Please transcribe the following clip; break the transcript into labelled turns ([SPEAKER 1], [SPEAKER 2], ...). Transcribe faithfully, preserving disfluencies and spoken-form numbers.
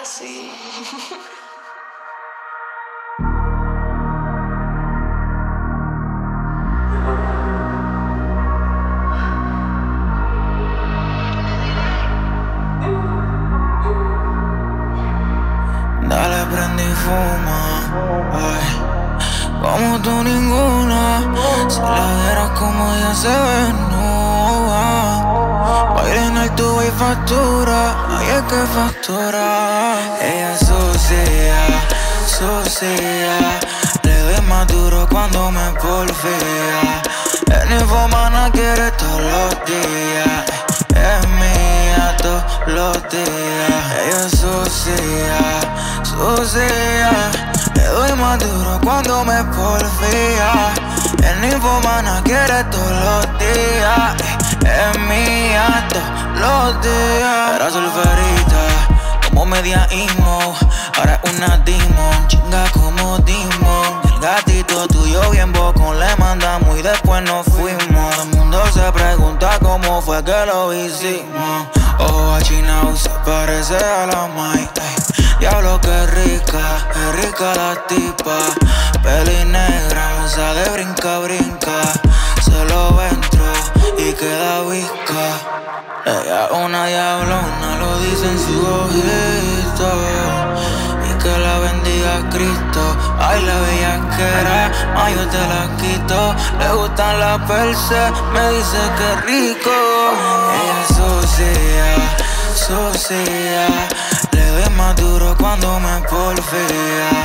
[SPEAKER 1] así.
[SPEAKER 2] Dale, prende y fuma, ay, como tú ninguna. Si la vieras como ella se ve, no va. Baila en alto y factura, ay, es que factura. Ella es sucia, sucia. Le doy más duro cuando me porfía. En Infomana quiere todos los días. Es mía todos los días. Ella es sucia, sucia. Le doy más duro cuando me porfía. En Infomana quiere todos los días. Es mía todos los días. Era solferita, como media emo. Ahora es una demon, chinga como demon. El gatito tuyo bien bocón le mandamos y después nos fuimos. Todo el mundo se pregunta cómo fue que lo hicimos. Oh, Chinao se parece a la Mai. Diablo que rica, que rica la tipa. Peli negra, me sale brinca, brinca. Se lo entro y queda visca. Ella es una diablona, lo dice en su ojito. Y que la bendiga Cristo. Ay, la bellaquera, ay, yo te la quito. Le gustan las perse, me dice que rico. Ella es sucia, sucia. Le doy más duro cuando me porfía.